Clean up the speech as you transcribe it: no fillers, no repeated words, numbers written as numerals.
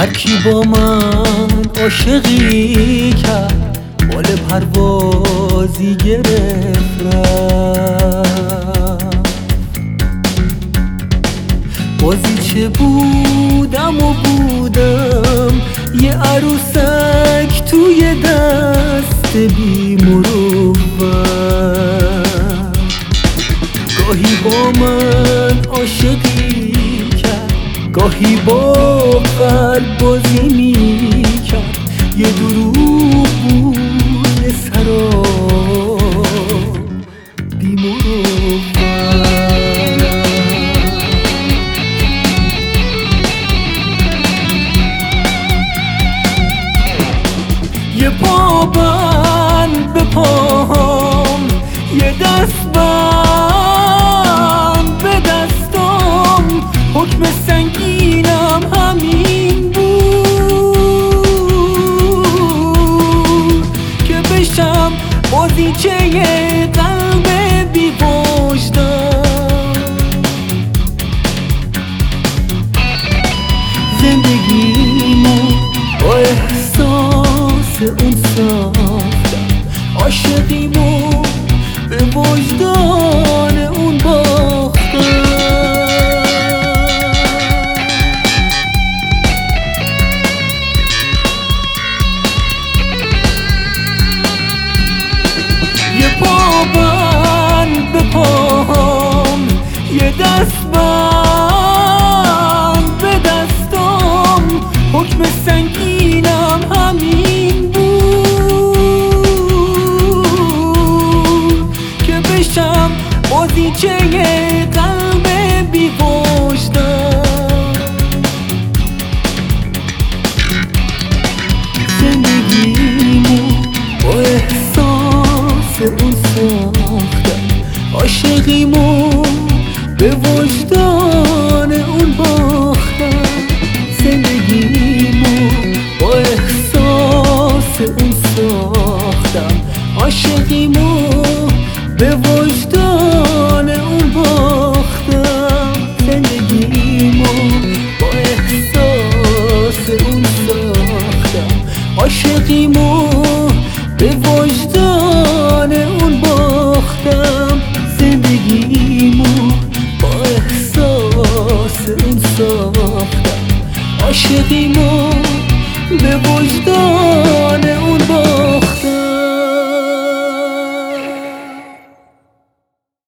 هر کی با من عاشقی کرد بال پروازی گرفت رفت. بازی چه بودم و بودم یه عروسک توی دست بی مروت. گاهی با من عاشقی کرد گاهی با قلب بازی می کرد. یه دروغ بود یه سراب بی مروت. یه پا بند به پام یه دست بند به دستم. حکم سنگینم همین بود که بشم بازیچه قلب بی وجدان. زندگیمو با احساس اون ساختم. عاشقیمو به وجدان اون باختم. یه پا بند به پام یه دست بند به دستم. حکم سنگینم همین بود که بشم بازیچه قلب بی وجدان. زندگیمو با احساس اون ساختم. عاشقیمو به وجدان اون باختم. زندگیمو با احساس اون ساختم. عاشقیمو به وجدان اون باختم. زندگیمو با احساس اون ساختم. عاشقیمو به وجدان اون باختم. زندگیمو با احساس اون ساختم. عاشقیمو به وجدان